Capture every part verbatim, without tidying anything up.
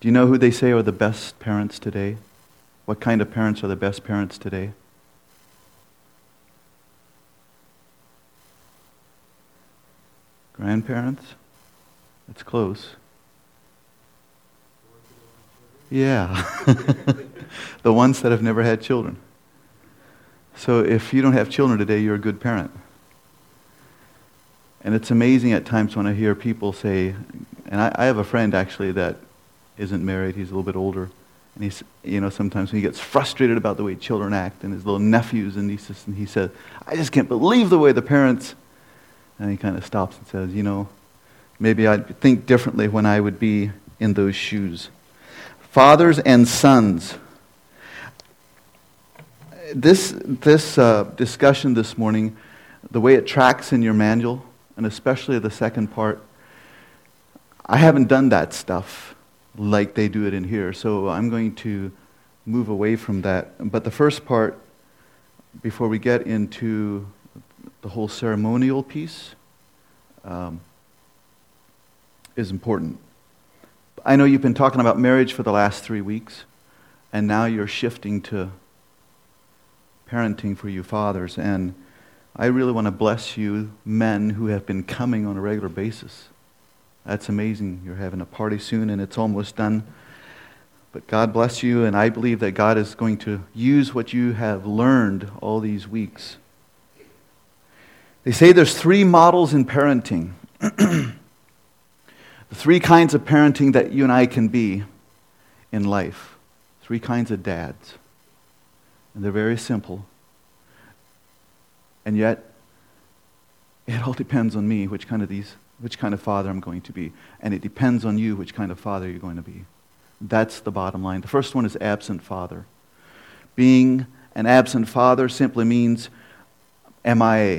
Do you know who they say are the best parents today? What kind of parents are the best parents today? Grandparents? That's close. Yeah. The ones that have never had children. So if you don't have children today, you're a good parent. And it's amazing at times when I hear people say, and I, I have a friend actually that isn't married, he's a little bit older, and he's, you know, sometimes when he gets frustrated about the way children act and his little nephews and nieces, and he says, I just can't believe the way the parents, and he kind of stops and says, you know, maybe I'd think differently when I would be in those shoes. Fathers and sons. This, this uh, discussion this morning, the way it tracks in your manual, and especially the second part, I haven't done that stuff like they do it in here, so I'm going to move away from that. But the first part, before we get into the whole ceremonial piece, um, is important. I know you've been talking about marriage for the last three weeks, and now you're shifting to parenting for you fathers, and I really want to bless you men who have been coming on a regular basis. That's amazing. You're having a party soon and it's almost done. But God bless you, and I believe that God is going to use what you have learned all these weeks. They say there's three models in parenting. The three kinds of parenting that you and I can be in life. Three kinds of dads. And they're very simple. And yet, it all depends on me which kind of these which kind of father I'm going to be. And it depends on you which kind of father you're going to be. That's the bottom line. The first one is absent father. Being an absent father simply means M I A.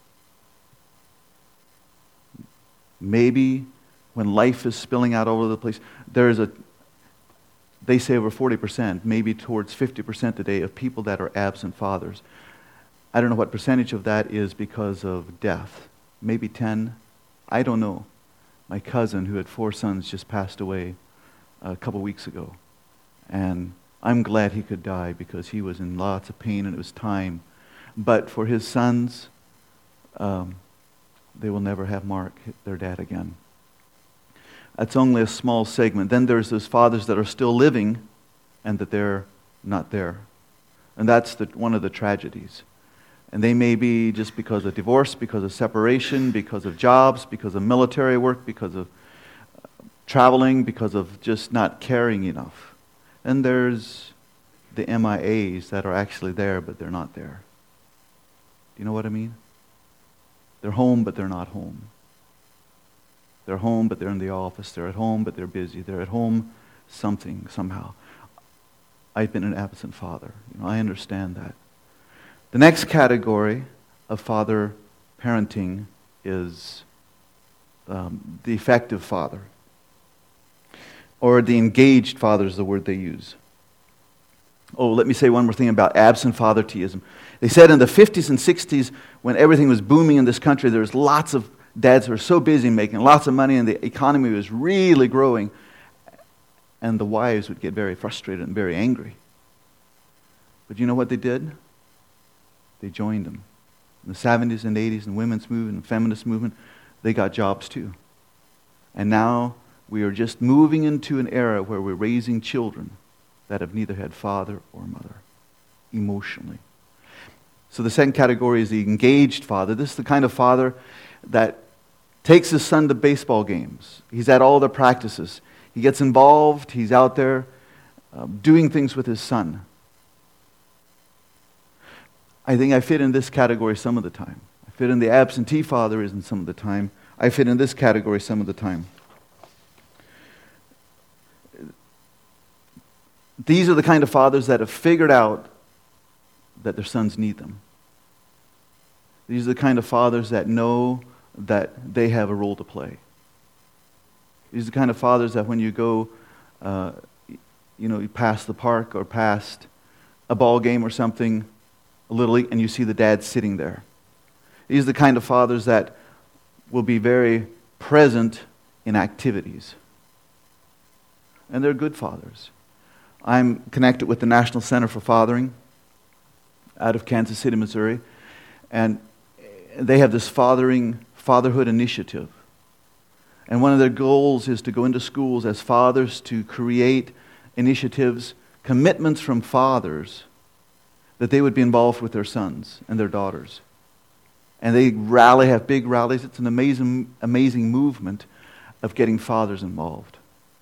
Maybe when life is spilling out all over the place, there's a, they say over forty percent, maybe towards fifty percent today of people that are absent fathers. I don't know what percentage of that is because of death. Maybe ten. I don't know. My cousin, who had four sons, just passed away a couple weeks ago. And I'm glad he could die because he was in lots of pain and it was time. But for his sons, um, they will never have Mark, their dad, again. That's only a small segment. Then there's those fathers that are still living and that they're not there. And that's the, one of the tragedies. And they may be just because of divorce, because of separation, because of jobs, because of military work, because of uh, traveling, because of just not caring enough. And there's the M I As that are actually there, but they're not there. Do you know what I mean? They're home, but they're not home. They're home, but they're in the office. They're at home, but they're busy. They're at home something, somehow. I've been an absent father. You know, I understand that. The next category of father parenting is um, the effective father. Or the engaged father is the word they use. Oh, let me say one more thing about absent father-teism. They said in the fifties and sixties, when everything was booming in this country, there was lots of dads who were so busy making lots of money and the economy was really growing. And the wives would get very frustrated and very angry. But you know what they did? They joined them. In the seventies and eighties, and women's movement and feminist movement, they got jobs too. And now we are just moving into an era where we're raising children that have neither had father or mother, emotionally. So the second category is the engaged father. This is the kind of father that takes his son to baseball games. He's at all the practices. He gets involved. He's out there uh, doing things with his son. I think I fit in this category some of the time. I fit in the absentee fatherism some of the time. I fit in this category some of the time. These are the kind of fathers that have figured out that their sons need them. These are the kind of fathers that know that they have a role to play. These are the kind of fathers that when you go, uh, you know, you pass the park or past a ball game or something, a little league, and you see the dad sitting there. These are the kind of fathers that will be very present in activities. and they're good fathers. I'm connected with the National Center for Fathering out of Kansas City, Missouri, and they have this fathering fatherhood initiative. And one of their goals is to go into schools as fathers to create initiatives, commitments from fathers that they would be involved with their sons and their daughters. And they rally, have big rallies. It's an amazing, amazing movement of getting fathers involved.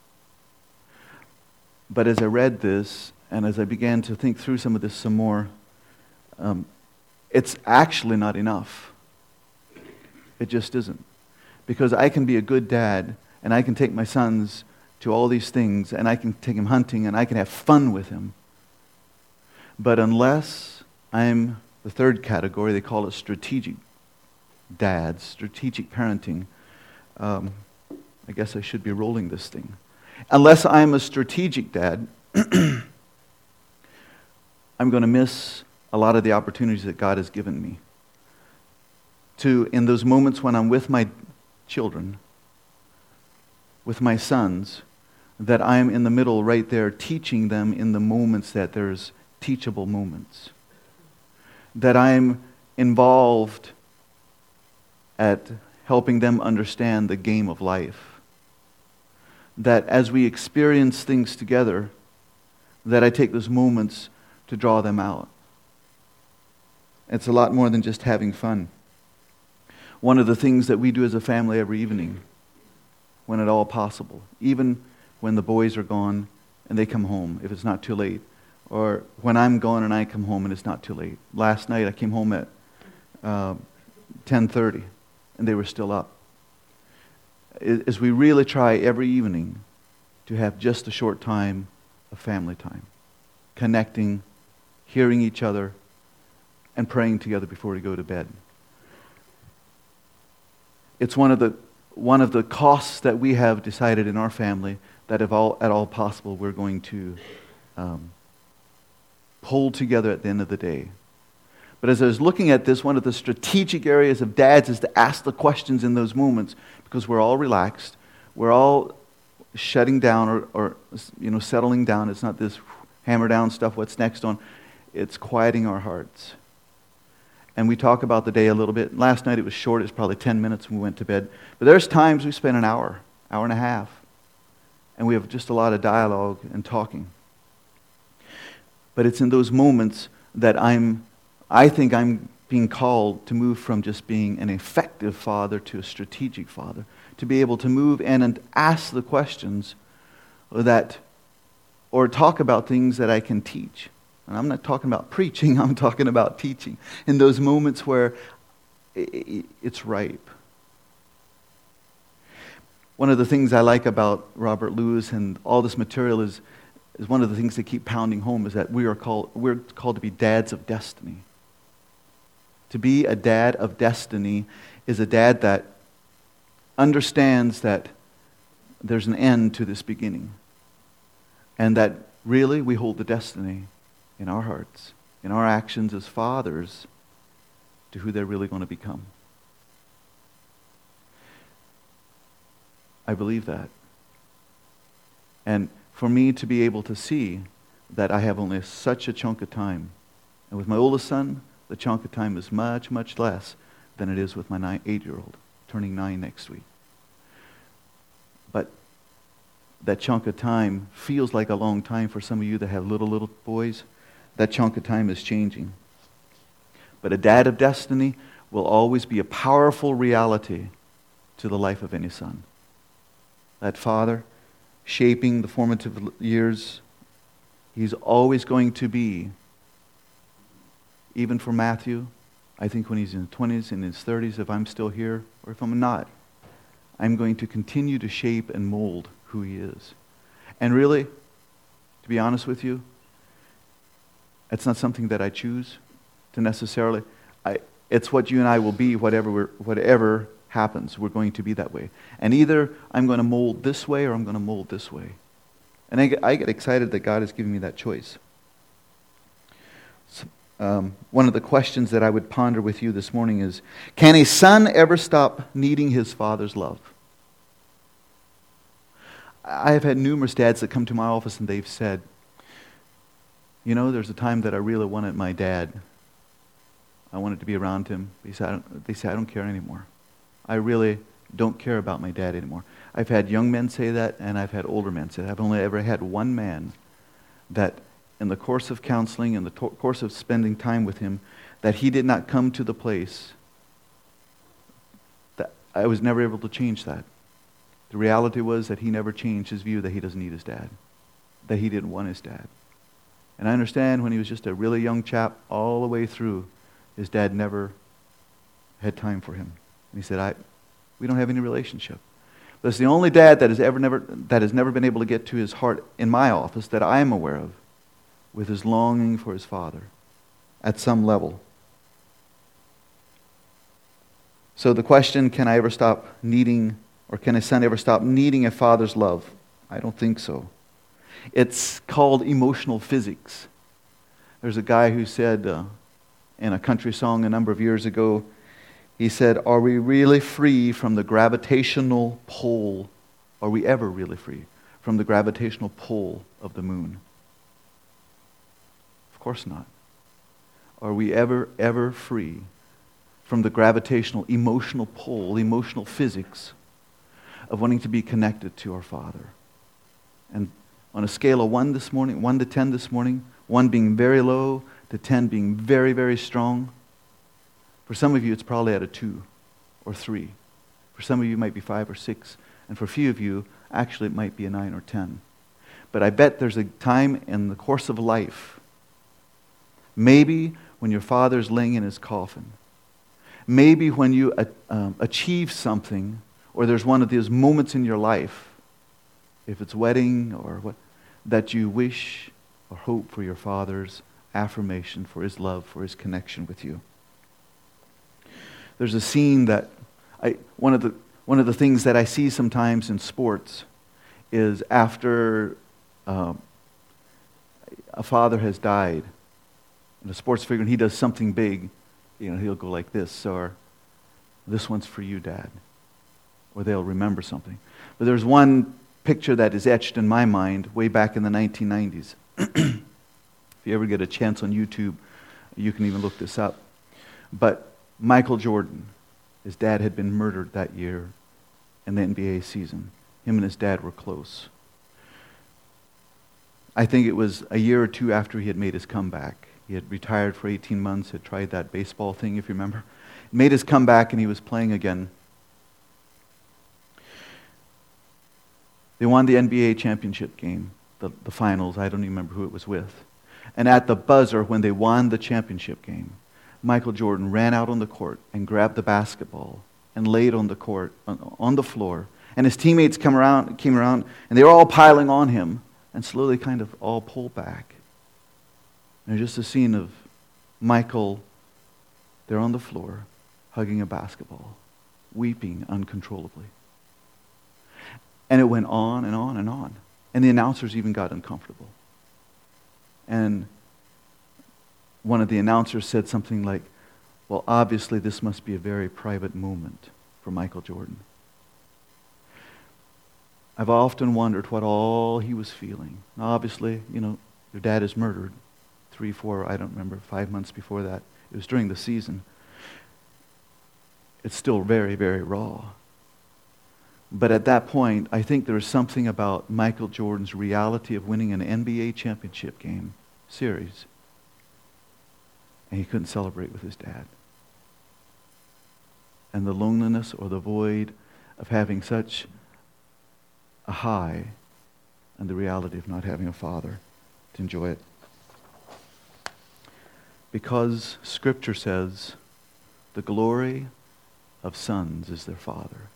But as I read this, and as I began to think through some of this some more, um, it's actually not enough. It just isn't. Because I can be a good dad, and I can take my sons to all these things, and I can take him hunting, and I can have fun with him. But unless I'm the third category, they call it strategic dads, strategic parenting, um, I guess I should be rolling this thing. Unless I'm a strategic dad, I'm going to miss a lot of the opportunities that God has given me. To, in those moments when I'm with my children, with my sons, that I'm in the middle right there teaching them in the moments that there's teachable moments. That I'm involved at helping them understand the game of life. That as we experience things together, that I take those moments to draw them out. It's a lot more than just having fun. One of the things that we do as a family every evening, when at all possible, even when the boys are gone and they come home, if it's not too late, or when I'm gone and I come home and it's not too late. Last night I came home at uh, ten thirty and they were still up. As we really try every evening to have just a short time of family time, connecting, hearing each other, and praying together before we go to bed. It's one of the one of the costs that we have decided in our family that if all at all possible we're going to um, pull together at the end of the day. But as I was looking at this, one of the strategic areas of dads is to ask the questions in those moments, because we're all relaxed, we're all shutting down or, or you know settling down. It's not this hammer down stuff. What's next on? It's quieting our hearts. And we talk about the day a little bit. Last night it was short. It was probably ten minutes when we went to bed. But there's times we spend an hour, hour and a half. And we have just a lot of dialogue and talking. But it's in those moments that I'm, I think I'm being called to move from just being an effective father to a strategic father. To be able to move in and ask the questions that, or talk about things that I can teach. And I'm not talking about preaching, I'm talking about teaching. In those moments where it's ripe. One of the things I like about Robert Lewis and all this material is, is one of the things they keep pounding home is that we are called, we're called to be dads of destiny. To be a dad of destiny is a dad that understands that there's an end to this beginning. And that really we hold the destiny in our hearts, in our actions as fathers, to who they're really going to become. I believe that. And for me to be able to see that I have only such a chunk of time, and with my oldest son, the chunk of time is much, much less than it is with my nine, eight-year-old, turning nine next week. But that chunk of time feels like a long time for some of you that have little, little boys. That chunk of time is changing. But a dad of destiny will always be a powerful reality to the life of any son. That father, shaping the formative years, he's always going to be, even for Matthew, I think when he's in his twenties, in his thirties, if I'm still here, or if I'm not, I'm going to continue to shape and mold who he is. And really, to be honest with you, it's not something that I choose to necessarily. I, it's what you and I will be, whatever we're, whatever happens. We're going to be that way. And either I'm going to mold this way or I'm going to mold this way. And I get, I get excited that God has given me that choice. So, um, one of the questions that I would ponder with you this morning is, can a son ever stop needing his father's love? I have had numerous dads that come to my office and they've said, you know, there's a time that I really wanted my dad. I wanted to be around him. They say, I don't, they say, I don't care anymore. I really don't care about my dad anymore. I've had young men say that, and I've had older men say that. I've only ever had one man that in the course of counseling, in the to- course of spending time with him, that he did not come to the place that I was never able to change that. The reality was that he never changed his view that he doesn't need his dad, that he didn't want his dad. And I understand when he was just a really young chap, all the way through, his dad never had time for him. And he said, "I, we don't have any relationship." But it's the only dad that has ever never that has never been able to get to his heart in my office that I am aware of, with his longing for his father, at some level. So the question, can I ever stop needing, or can a son ever stop needing a father's love? I don't think so. It's called emotional physics. There's a guy who said uh, in a country song a number of years ago, he said, "Are we really free from the gravitational pull? Are we ever really free from the gravitational pull of the moon?" Of course not. Are we ever, ever free from the gravitational, emotional pull, emotional physics of wanting to be connected to our Father? And on a scale of one this morning, one to ten this morning, one being very low to ten being very, very strong, for some of you it's probably at a two or three. For some of you it might be five or six. And for a few of you, actually it might be a nine or ten. But I bet there's a time in the course of life, maybe when your father's laying in his coffin, maybe when you uh, um, achieve something, or there's one of those moments in your life, if it's wedding or what, that you wish or hope for your father's affirmation, for his love, for his connection with you. There's a scene that I one of the one of the things that I see sometimes in sports is after um, a father has died, and a sports figure, and he does something big, you know, he'll go like this, or "This one's for you, Dad," or they'll remember something. But there's one picture that is etched in my mind way back in the nineteen nineties. If you ever get a chance on YouTube, you can even look this up. But Michael Jordan, his dad had been murdered that year in the N B A season. Him and his dad were close. I think it was a year or two after he had made his comeback. He had retired for eighteen months, had tried that baseball thing, if you remember. Made his comeback, and he was playing again. They won the N B A championship game, the, the finals. I don't even remember who it was with. And at the buzzer, when they won the championship game, Michael Jordan ran out on the court and grabbed the basketball and laid on the court, on, on the floor. And his teammates come around, came around, and they were all piling on him, and slowly kind of all pulled back. And there's just a scene of Michael there on the floor, hugging a basketball, weeping uncontrollably. And it went on and on and on. And the announcers even got uncomfortable. And one of the announcers said something like, "Well, obviously this must be a very private moment for Michael Jordan." I've often wondered what all he was feeling. Now, obviously, you know, your dad is murdered. Three, four, I don't remember, five months before that. It was during the season. It's still very, very raw. But at that point, I think there was something about Michael Jordan's reality of winning an N B A championship game series, and he couldn't celebrate with his dad. And the loneliness or the void of having such a high, and the reality of not having a father to enjoy it. Because Scripture says, the glory of sons is their father.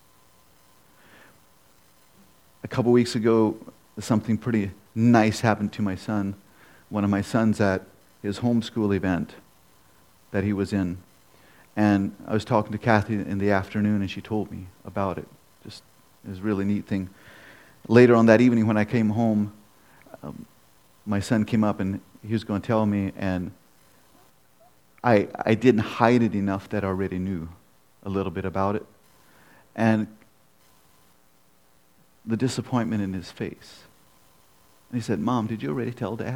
A couple weeks ago, something pretty nice happened to my son. One of my sons at his homeschool event that he was in. And I was talking to Kathy in the afternoon, and she told me about it. Just, it was a really neat thing. Later on that evening when I came home, um, my son came up and he was going to tell me, and I I didn't hide it enough that I already knew a little bit about it. And the disappointment in his face. And he said, Mom, did you already tell Dad?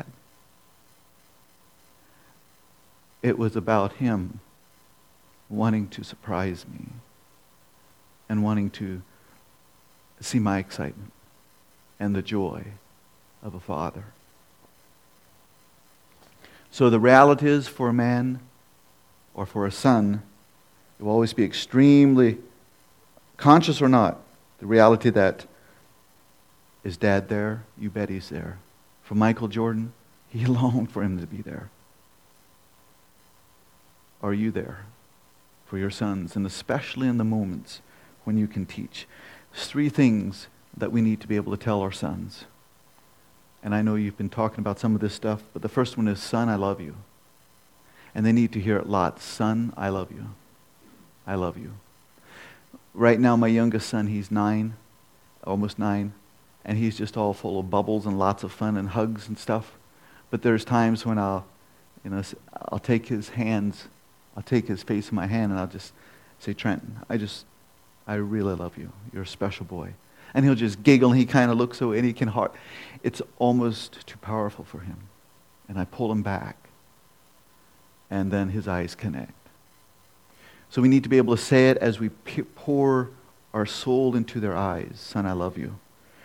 It was about him wanting to surprise me and wanting to see my excitement and the joy of a father. So the reality is, for a man or for a son, it will always be extremely, conscious or not, the reality that, is Dad there? You bet he's there. For Michael Jordan, he longed for him to be there. Are you there for your sons, and especially in the moments when you can teach? There's three things that we need to be able to tell our sons. And I know you've been talking about some of this stuff, but the first one is, son, I love you. And they need to hear it lots. Son, I love you. I love you. Right now, my youngest son, he's nine, almost nine, and he's just all full of bubbles and lots of fun and hugs and stuff. But there's times when I'll, you know, I'll take his hands, I'll take his face in my hand, and I'll just say, Trenton, I just, I really love you. You're a special boy. And he'll just giggle, and he kind of looks away, and he can heart. It's almost too powerful for him. And I pull him back, and then his eyes connect. So we need to be able to say it as we pour our soul into their eyes. Son, I love you.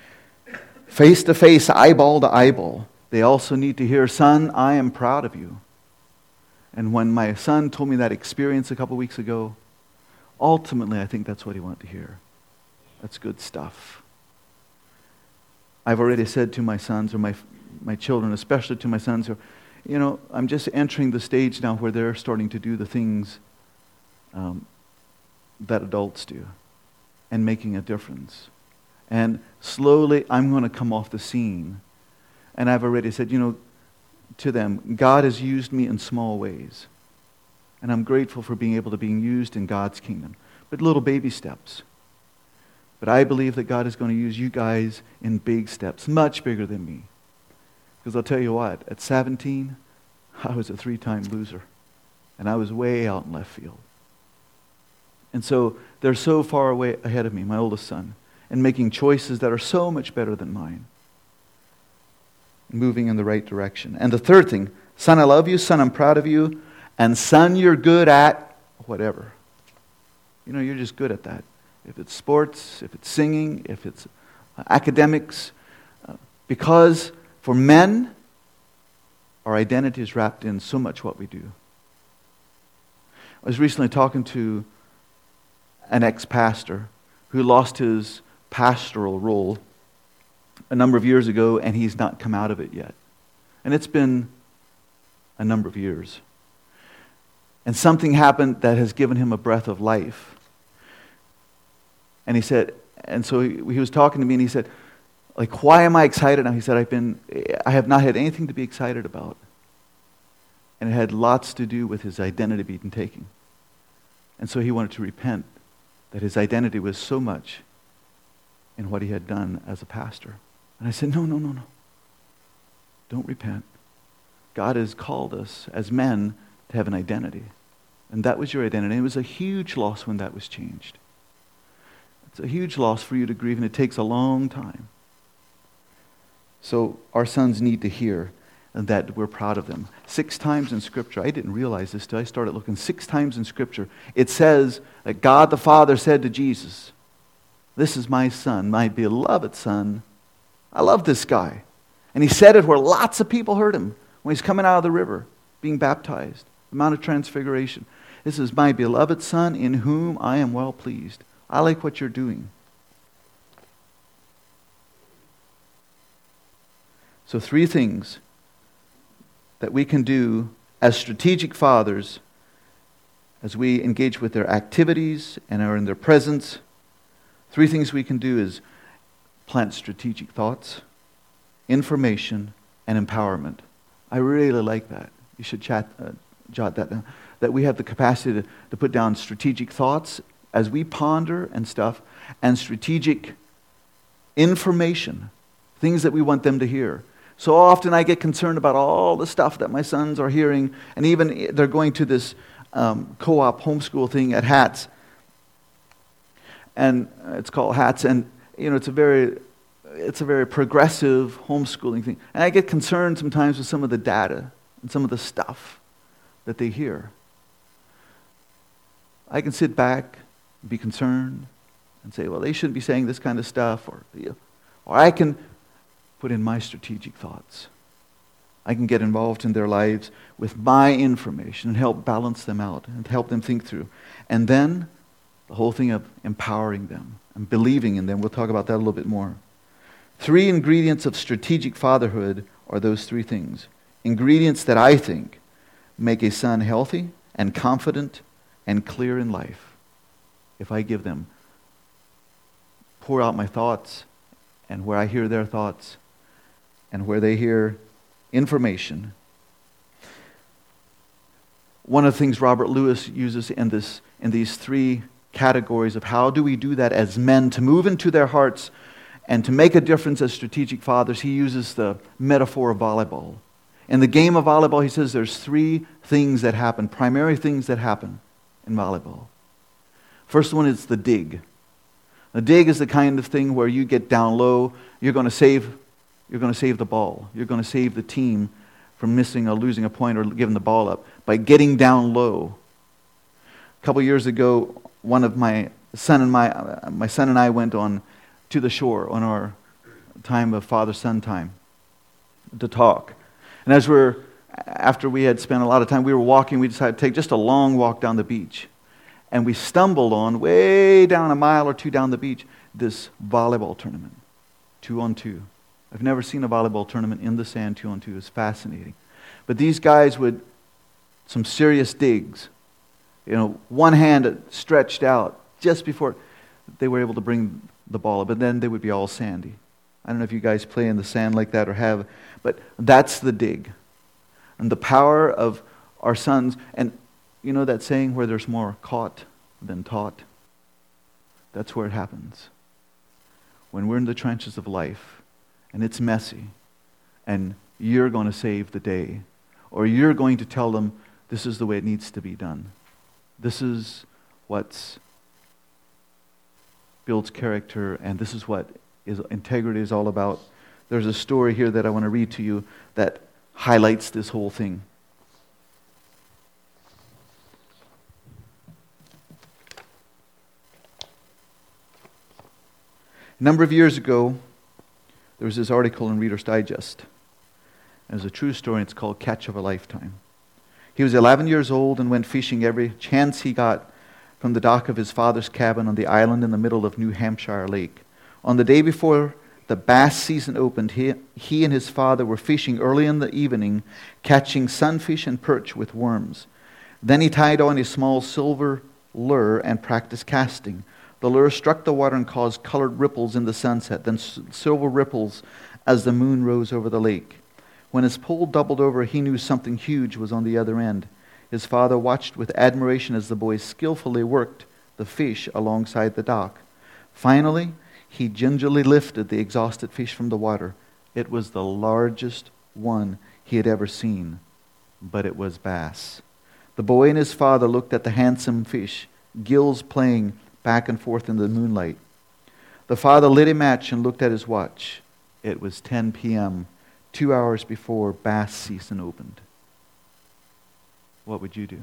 Face to face, eyeball to eyeball. They also need to hear, son, I am proud of you. And when my son told me that experience a couple weeks ago, ultimately I think that's what he wanted to hear. That's good stuff. I've already said to my sons, or my my children, especially to my sons, who, you know, I'm just entering the stage now where they're starting to do the things um, that adults do and making a difference. And slowly I'm going to come off the scene. And I've already said, you know, to them, God has used me in small ways. And I'm grateful for being able to be used in God's kingdom. But little baby steps. But I believe that God is going to use you guys in big steps, much bigger than me. Because I'll tell you what, at seventeen, I was a three-time loser. And I was way out in left field. And so they're so far away ahead of me, my oldest son, and making choices that are so much better than mine. Moving in the right direction. And the third thing, son, I love you, son, I'm proud of you, and son, you're good at whatever. You know, you're just good at that. If it's sports, if it's singing, if it's uh, academics. Uh, because for men, our identity is wrapped in so much what we do. I was recently talking to an ex-pastor who lost his pastoral role a number of years ago, and he's not come out of it yet. And it's been a number of years. And something happened that has given him a breath of life. And he said, and so he, he was talking to me, and he said, like, why am I excited now? He said, I've been, I have not had anything to be excited about. And it had lots to do with his identity being taken. And so he wanted to repent that his identity was so much in what he had done as a pastor. And I said, no, no, no, no. Don't repent. God has called us as men to have an identity. And that was your identity. And it was a huge loss when that was changed. It's a huge loss for you to grieve, and it takes a long time. So our sons need to hear that we're proud of them. Six times in Scripture, I didn't realize this till I started looking, six times in Scripture, it says that God the Father said to Jesus, this is my son, my beloved son. I love this guy. And he said it where lots of people heard him when he's coming out of the river, being baptized, the Mount of Transfiguration. This is my beloved son in whom I am well pleased. I like what you're doing. So three things that we can do as strategic fathers as we engage with their activities and are in their presence. Three things we can do is plant strategic thoughts, information, and empowerment. I really like that. You should chat, uh, jot that down. That we have the capacity to, to put down strategic thoughts as we ponder and stuff, and strategic information, things that we want them to hear. So often I get concerned about all the stuff that my sons are hearing, and even they're going to this um, co-op homeschool thing at Hats, and it's called Hats, and you know it's a very it's a very progressive homeschooling thing. And I get concerned sometimes with some of the data and some of the stuff that they hear. I can sit back and be concerned and say, well, they shouldn't be saying this kind of stuff. Or, or I can put in my strategic thoughts. I can get involved in their lives with my information and help balance them out and help them think through. And then the whole thing of empowering them and believing in them. We'll talk about that a little bit more. Three ingredients of strategic fatherhood are those three things. Ingredients that I think make a son healthy and confident and clear in life. If I give them, pour out my thoughts, and where I hear their thoughts, and where they hear information. One of the things Robert Lewis uses in this in these three categories of how do we do that as men to move into their hearts and to make a difference as strategic fathers, he uses the metaphor of volleyball. In the game of volleyball, he says there's three things that happen, primary things that happen in volleyball. First one is the dig. The dig is the kind of thing where you get down low, you're going to save you're going to save the ball. You're going to save the team from missing or losing a point or giving the ball up by getting down low. A couple years ago, one of my son and my my son and I went on to the shore on our time of father-son time to talk. And as we're after we had spent a lot of time, we were walking. We decided to take just a long walk down the beach, and we stumbled on way down a mile or two down the beach this volleyball tournament, two on two. I've never seen a volleyball tournament in the sand two on two. It's fascinating. But these guys would some serious digs. You know, one hand stretched out just before they were able to bring the ball up, but then they would be all sandy. I don't know if you guys play in the sand like that or have, but that's the dig. And the power of our sons, and you know that saying where there's more caught than taught? That's where it happens. When we're in the trenches of life, and it's messy, and you're going to save the day, or you're going to tell them this is the way it needs to be done. This is what builds character, and this is what is integrity is all about. There's a story here that I want to read to you that highlights this whole thing. A number of years ago, there was this article in Reader's Digest. It was a true story. It's called Catch of a Lifetime. He was eleven years old and went fishing every chance he got from the dock of his father's cabin on the island in the middle of New Hampshire Lake. On the day before the bass season opened, he, he and his father were fishing early in the evening, catching sunfish and perch with worms. Then he tied on a small silver lure and practiced casting. The lure struck the water and caused colored ripples in the sunset, then silver ripples as the moon rose over the lake. When his pole doubled over, he knew something huge was on the other end. His father watched with admiration as the boy skillfully worked the fish alongside the dock. Finally, he gingerly lifted the exhausted fish from the water. It was the largest one he had ever seen, but it was bass. The boy and his father looked at the handsome fish, gills playing back and forth in the moonlight. The father lit a match and looked at his watch. It was ten p.m., two hours before bass season opened. What would you do?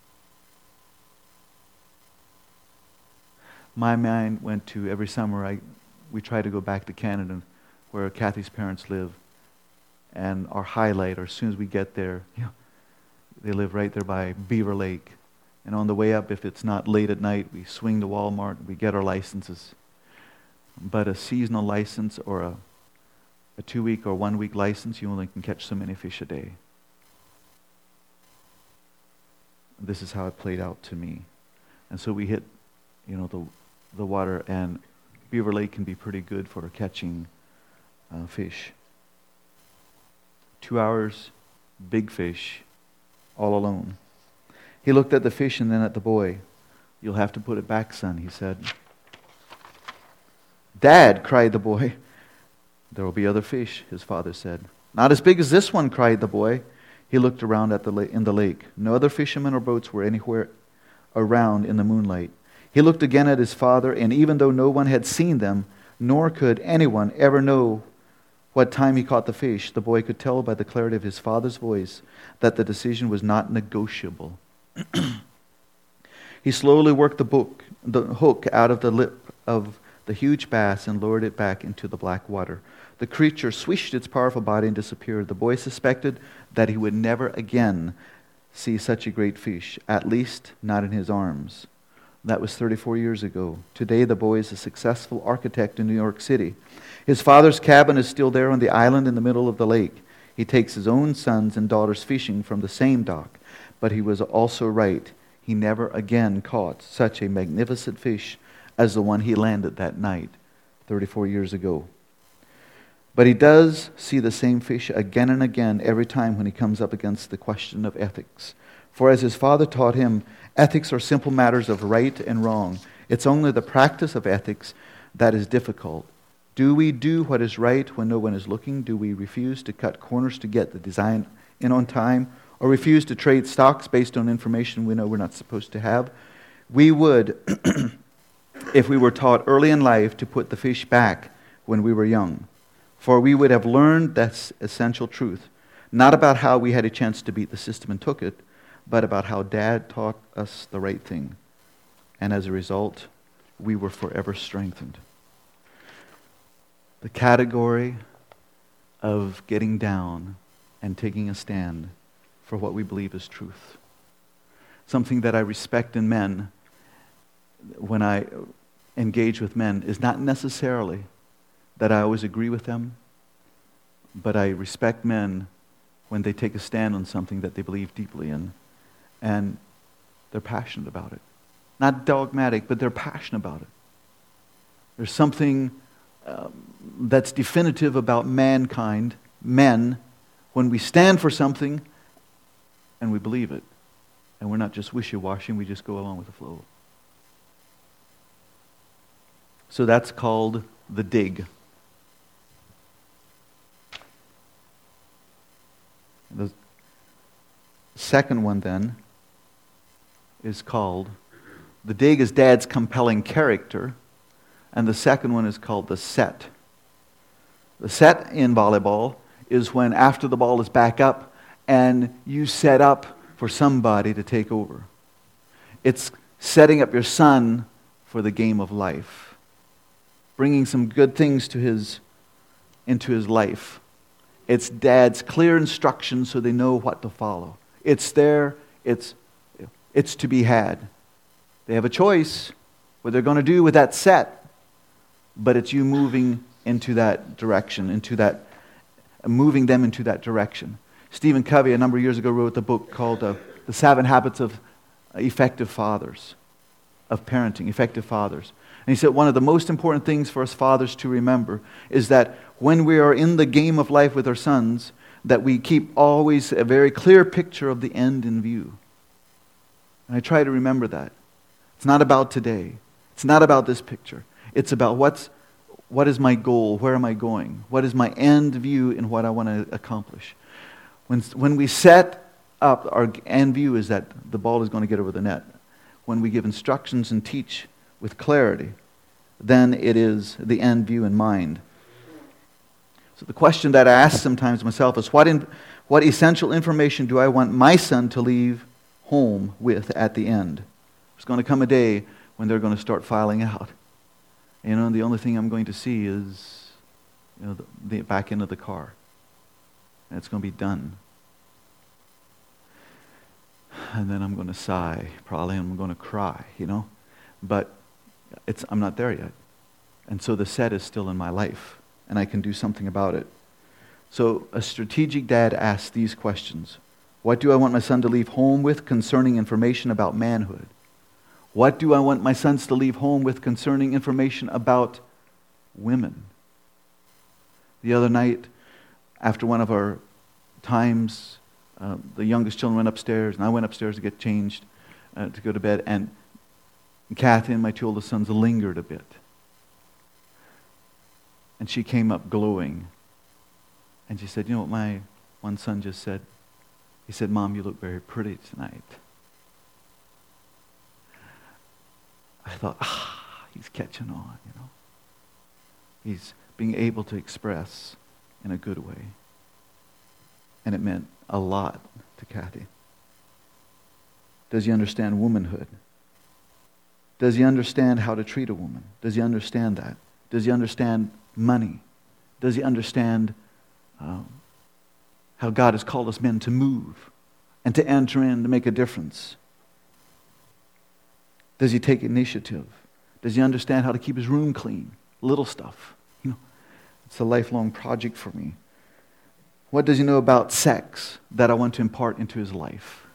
My mind went to every summer I we try to go back to Canada where Kathy's parents live, and our highlight, or as soon as we get there, you know, they live right there by Beaver Lake. And on the way up, if it's not late at night, we swing to Walmart, we get our licenses. But a seasonal license or a, a two-week or one-week license, you only can catch so many fish a day. This is how it played out to me. And so we hit, you know, the the water, and Beaver Lake can be pretty good for catching uh, fish. Two hours, big fish, all alone. He looked at the fish and then at the boy. "You'll have to put it back, son," he said. "Dad," cried the boy. "There will be other fish," his father said. "Not as big as this one," cried the boy. He looked around at the la- in the lake. No other fishermen or boats were anywhere around in the moonlight. He looked again at his father, and even though no one had seen them, nor could anyone ever know what time he caught the fish. The boy could tell by the clarity of his father's voice that the decision was not negotiable. He slowly worked the, book, the hook out of the lip of the huge bass and lowered it back into the black water. The creature swished its powerful body and disappeared. The boy suspected that he would never again see such a great fish, at least not in his arms. That was thirty-four years ago. Today, the boy is a successful architect in New York City. His father's cabin is still there on the island in the middle of the lake. He takes his own sons and daughters fishing from the same dock. But he was also right. He never again caught such a magnificent fish as the one he landed that night, thirty-four years ago. But he does see the same fish again and again every time when he comes up against the question of ethics. For as his father taught him, ethics are simple matters of right and wrong. It's only the practice of ethics that is difficult. Do we do what is right when no one is looking? Do we refuse to cut corners to get the design in on time? Or refuse to trade stocks based on information we know we're not supposed to have? We would, if we were taught early in life to put the fish back when we were young. For we would have learned that essential truth, not about how we had a chance to beat the system and took it, but about how Dad taught us the right thing. And as a result, we were forever strengthened. The category of getting down and taking a stand for what we believe is truth. Something that I respect in men when I engage with men is not necessarily that I always agree with them, but I respect men when they take a stand on something that they believe deeply in, and they're passionate about it. Not dogmatic, but they're passionate about it. There's something um, that's definitive about mankind, men, when we stand for something and we believe it, and we're not just wishy-washy, we just go along with the flow. So that's called the dig. The second one then is called, the dig is Dad's compelling character, and the second one is called the set. The set in volleyball is when after the ball is back up and you set up for somebody to take over. It's setting up your son for the game of life, bringing some good things to his into his life. It's Dad's clear instructions so they know what to follow. It's there. It's, it's to be had. They have a choice what they're going to do with that set, but it's you moving into that direction, into that, moving them into that direction. Stephen Covey, a number of years ago, wrote the book called uh, The Seven Habits of Effective Fathers, of Parenting, Effective Fathers. And he said one of the most important things for us fathers to remember is that when we are in the game of life with our sons, that we keep always a very clear picture of the end in view. And I try to remember that. It's not about today. It's not about this picture. It's about what's, what is my goal? Where am I going? What is my end view in what I want to accomplish? When, when we set up, our end view is that the ball is going to get over the net. When we give instructions and teach with clarity, then it is the end view in mind. So the question that I ask sometimes myself is, what, in, what essential information do I want my son to leave home with at the end? There's going to come a day when they're going to start filing out. You know, and the only thing I'm going to see is, you know, the, the back end of the car. And it's going to be done. And then I'm going to sigh, probably, and I'm going to cry, you know. But it's I'm not there yet. And so the set is still in my life, and I can do something about it. So a strategic dad asks these questions. What do I want my son to leave home with concerning information about manhood? What do I want my sons to leave home with concerning information about women? The other night, after one of our times, uh, the youngest children went upstairs, and I went upstairs to get changed, uh, to go to bed, and Kathy and my two oldest sons lingered a bit. And she came up glowing. And she said, you know what my one son just said? He said, Mom, you look very pretty tonight. I thought, ah, he's catching on, you know. He's being able to express in a good way. And it meant a lot to Kathy. Does he understand womanhood? Does he understand how to treat a woman? Does he understand that? Does he understand money? Does he understand um, how God has called us men to move and to enter in to make a difference? Does he take initiative? Does he understand how to keep his room clean? Little stuff. You know, it's a lifelong project for me. What does he know about sex that I want to impart into his life?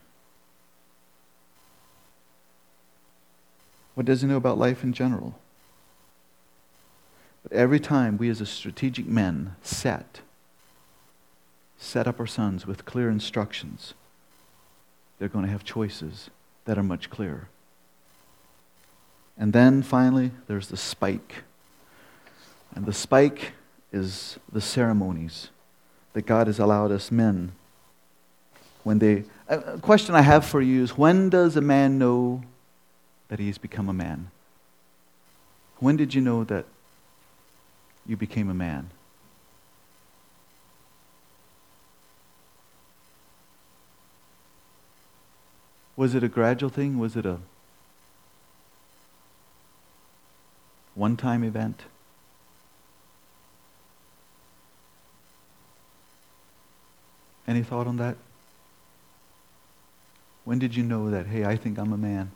What does he know about life in general? But every time we as a strategic men set, set up our sons with clear instructions, they're going to have choices that are much clearer. And then finally, there's the spike. And the spike is the ceremonies that God has allowed us men. When they, a question I have for you is, when does a man know that he has become a man? When did you know that you became a man? Was it a gradual thing? Was it a one-time event? Any thought on that? When did you know that, hey, I think I'm a man?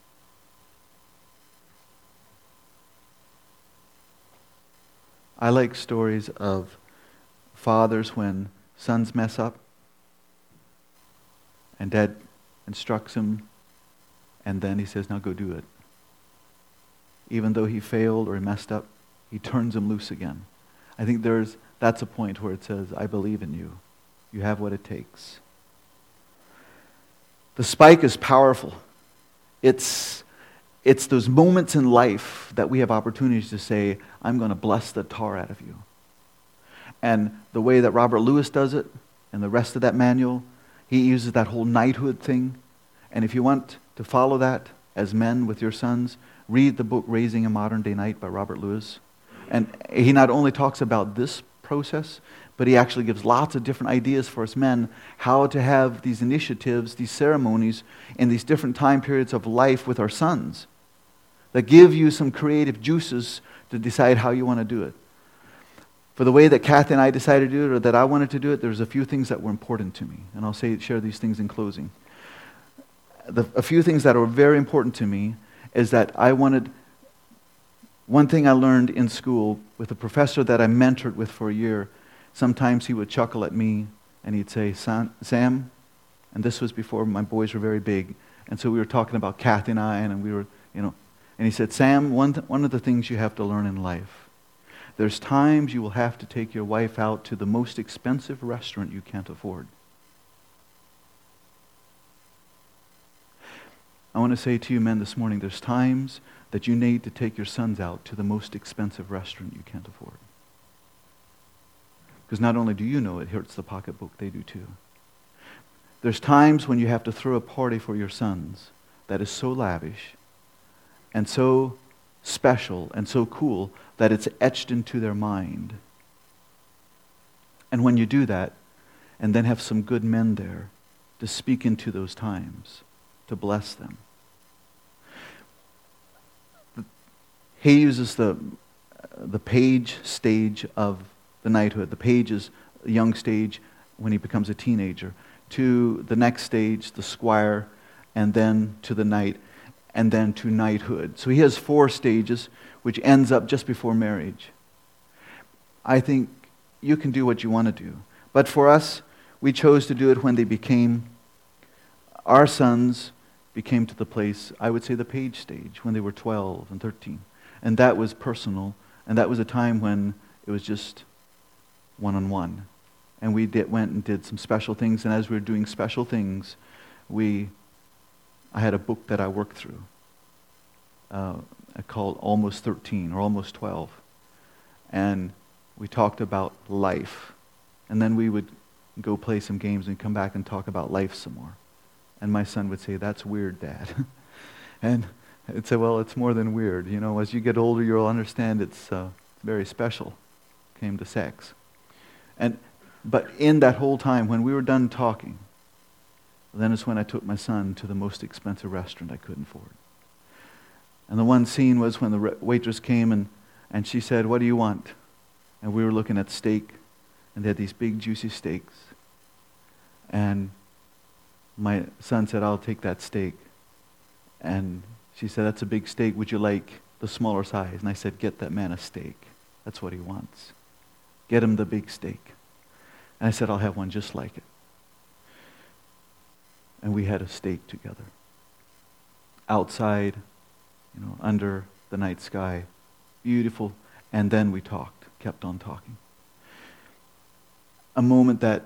I like stories of fathers when sons mess up and dad instructs him and then he says, now go do it. Even though he failed or he messed up, he turns him loose again. I think there's that's a point where it says, I believe in you. You have what it takes. The spike is powerful. It's It's those moments in life that we have opportunities to say, I'm going to bless the tar out of you. And the way that Robert Lewis does it, and the rest of that manual, he uses that whole knighthood thing. And if you want to follow that as men with your sons, read the book Raising a Modern Day Knight by Robert Lewis. And he not only talks about this process, but he actually gives lots of different ideas for us men how to have these initiatives, these ceremonies, in these different time periods of life with our sons that give you some creative juices to decide how you want to do it. For the way that Kathy and I decided to do it, or that I wanted to do it, there's a few things that were important to me. And I'll say, share these things in closing. The, a few things that were very important to me is that I wanted, one thing I learned in school with a professor that I mentored with for a year, sometimes he would chuckle at me and he'd say, Sam, and this was before my boys were very big, and so we were talking about Kathy and I, and we were, you know, and he said, Sam, one, th- one of the things you have to learn in life, there's times you will have to take your wife out to the most expensive restaurant you can't afford. I want to say to you men this morning, there's times that you need to take your sons out to the most expensive restaurant you can't afford. Because not only do you know it hurts the pocketbook, they do too. There's times when you have to throw a party for your sons that is so lavish and so special and so cool that it's etched into their mind. And when you do that, and then have some good men there to speak into those times, to bless them. He uses the, the page stage of the knighthood. The page is a young stage when he becomes a teenager, to the next stage, the squire, and then to the knight, and then to knighthood. So he has four stages, which ends up just before marriage. I think you can do what you want to do. But for us, we chose to do it when they became, our sons became to the place, I would say the page stage, when they were twelve and thirteen. And that was personal, and that was a time when it was just one-on-one. And we did, went and did some special things, and as we were doing special things, we, I had a book that I worked through uh, called Almost thirteen, or Almost twelve. And we talked about life. And then we would go play some games and come back and talk about life some more. And my son would say, "That's weird, Dad." And I'd say, well, it's more than weird. You know, as you get older, you'll understand it's uh, very special, came to sex. And but in that whole time, when we were done talking, then is when I took my son to the most expensive restaurant I couldn't afford. And the one scene was when the waitress came and, and she said, "What do you want?" And we were looking at steak, and they had these big juicy steaks. And my son said, "I'll take that steak." And she said, "That's a big steak. Would you like the smaller size?" And I said, "Get that man a steak. That's what he wants. Get him the big steak." And I said, "I'll have one just like it." And we had a steak together. Outside, you know, under the night sky. Beautiful. And then we talked, kept on talking. A moment that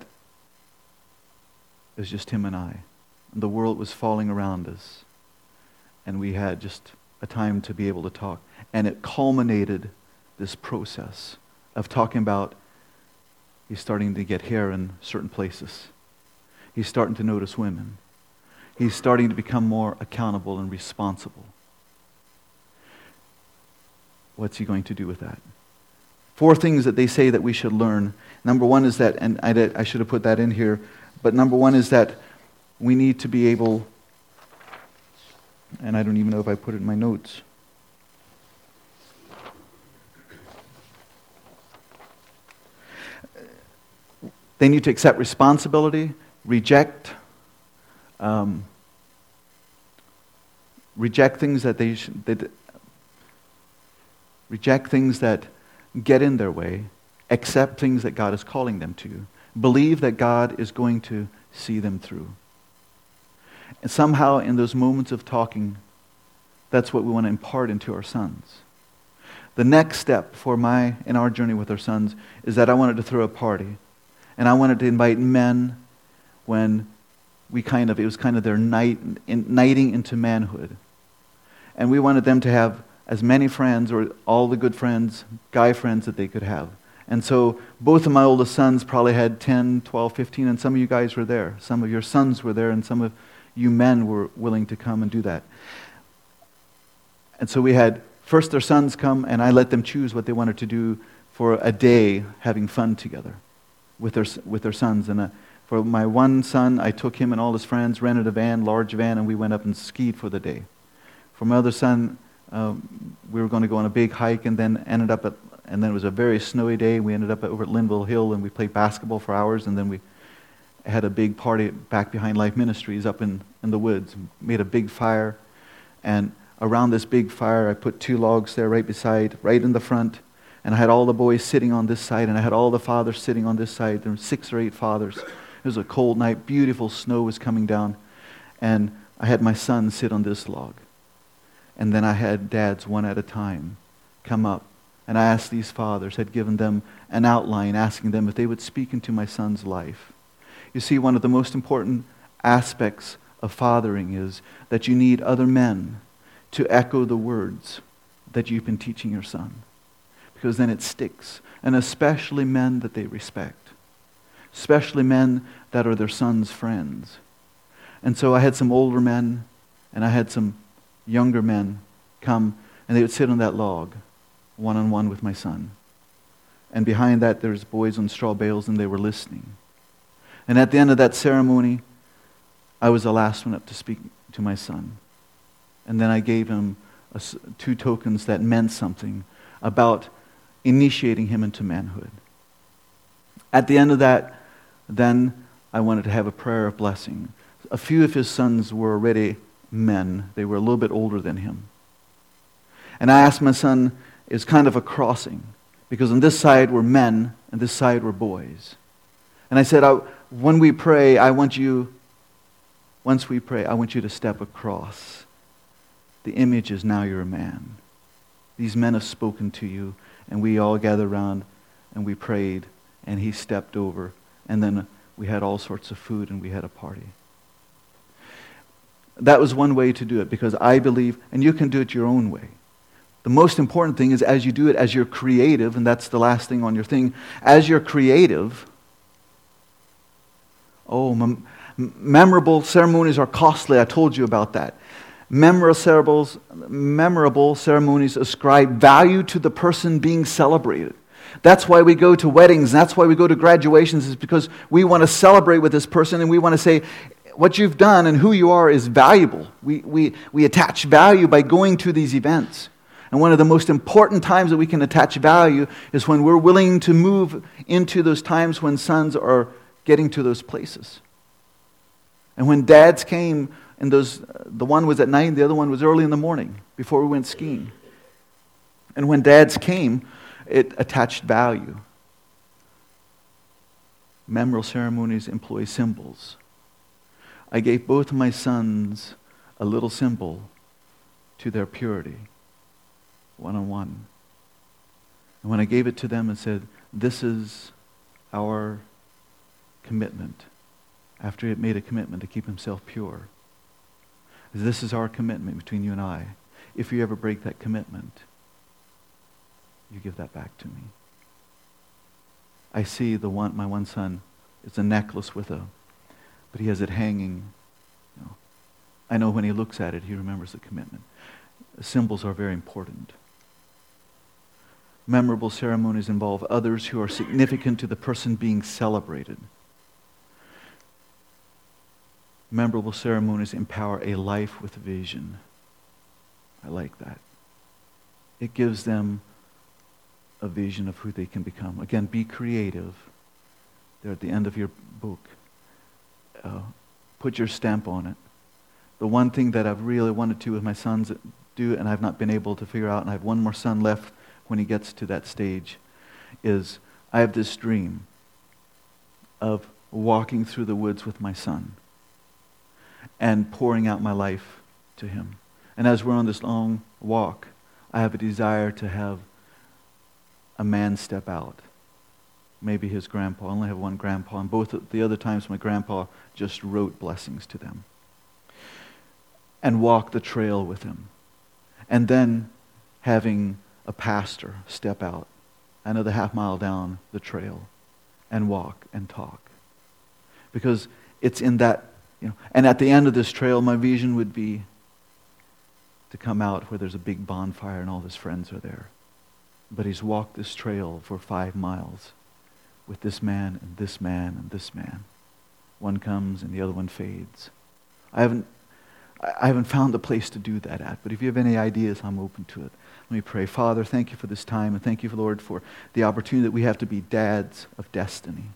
it was just him and I. And the world was falling around us. And we had just a time to be able to talk. And it culminated this process of talking about he's starting to get hair in certain places. He's starting to notice women. He's starting to become more accountable and responsible. What's he going to do with that? Four things that they say that we should learn. Number one is that, and I, did, I should have put that in here, but number one is that we need to be able, and I don't even know if I put it in my notes. They need to accept responsibility, reject, um, reject things that they should, that, reject things that get in their way, accept things that God is calling them to, believe that God is going to see them through. And somehow in those moments of talking, that's what we want to impart into our sons. The next step for my, in our journey with our sons, is that I wanted to throw a party. And I wanted to invite men when we kind of, it was kind of their night, in, knighting into manhood. And we wanted them to have as many friends, or all the good friends, guy friends that they could have. And so both of my oldest sons probably had ten, twelve, fifteen, and some of you guys were there. Some of your sons were there, and some of you men were willing to come and do that. And so we had first their sons come, and I let them choose what they wanted to do for a day having fun together with their with their sons. And uh, for my one son, I took him and all his friends, rented a van, large van, and we went up and skied for the day. For my other son, um, we were going to go on a big hike, and then ended up at, and then it was a very snowy day. We ended up at, over at Linville Hill, and we played basketball for hours, and then we had a big party back behind Life Ministries up in, in the woods. Made a big fire, and around this big fire, I put two logs there right beside, right in the front, and I had all the boys sitting on this side, and I had all the fathers sitting on this side. There were six or eight fathers. It was a cold night. Beautiful snow was coming down, and I had my son sit on this log. And then I had dads one at a time come up, and I asked these fathers, had given them an outline, asking them if they would speak into my son's life. You see, one of the most important aspects of fathering is that you need other men to echo the words that you've been teaching your son. Because then it sticks. And especially men that they respect. Especially men that are their son's friends. And so I had some older men, and I had some younger men come, and they would sit on that log, one-on-one with my son. And behind that, there's boys on straw bales, and they were listening. And at the end of that ceremony, I was the last one up to speak to my son. And then I gave him a, two tokens that meant something about initiating him into manhood. At the end of that, then I wanted to have a prayer of blessing. A few of his sons were already men. They were a little bit older than him. And I asked my son, it was kind of a crossing, because on this side were men, and this side were boys. And I said, I, when we pray, I want you, once we pray, I want you to step across. The image is now you're a man. These men have spoken to you, and we all gathered around, and we prayed, and he stepped over, and then we had all sorts of food, and we had a party. That was one way to do it, because I believe, and you can do it your own way. The most important thing is as you do it, as you're creative, and that's the last thing on your thing, as you're creative, oh, mem- memorable ceremonies are costly, I told you about that. Memorable, memorable ceremonies ascribe value to the person being celebrated. That's why we go to weddings. That's why we go to graduations, is because we want to celebrate with this person and we want to say, what you've done and who you are is valuable. We, we, we attach value by going to these events. And one of the most important times that we can attach value is when we're willing to move into those times when sons are getting to those places. And when dads came, and those, the one was at night, the other one was early in the morning before we went skiing. And when dads came, it attached value. Memorial ceremonies employ symbols. I gave both of my sons a little symbol to their purity, one-on-one. And when I gave it to them and said, this is our commitment, after he had made a commitment to keep himself pure, this is our commitment between you and I. If you ever break that commitment, you give that back to me. I see the one, my one son, it's a necklace with a, but he has it hanging. You know. I know when he looks at it, he remembers the commitment. Symbols are very important. Memorable ceremonies involve others who are significant to the person being celebrated. Memorable ceremonies empower a life with vision. I like that. It gives them a vision of who they can become. Again, be creative. They're at the end of your book. Uh, put your stamp on it. The one thing that I've really wanted to with my sons do, and I've not been able to figure out, and I have one more son left when he gets to that stage, is I have this dream of walking through the woods with my son and pouring out my life to him. And as we're on this long walk, I have a desire to have a man step out. Maybe his grandpa. I only have one grandpa, and both of the other times my grandpa just wrote blessings to them. And walk the trail with him. And then having a pastor step out another half mile down the trail and walk and talk. Because it's in that, you know, and at the end of this trail, my vision would be to come out where there's a big bonfire and all his friends are there. But he's walked this trail for five miles with this man and this man and this man. One comes and the other one fades. I haven't I haven't found a place to do that at, but if you have any ideas, I'm open to it. Let me pray. Father, thank you for this time, and thank you, Lord, for the opportunity that we have to be dads of destiny.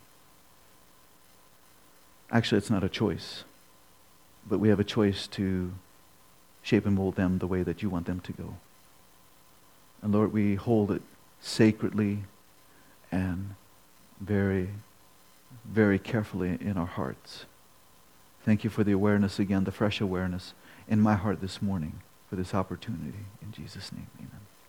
Actually, it's not a choice, but we have a choice to shape and mold them the way that you want them to go. And Lord, we hold it sacredly and very, very carefully in our hearts. Thank you for the awareness again, the fresh awareness in my heart this morning for this opportunity. In Jesus' name, amen.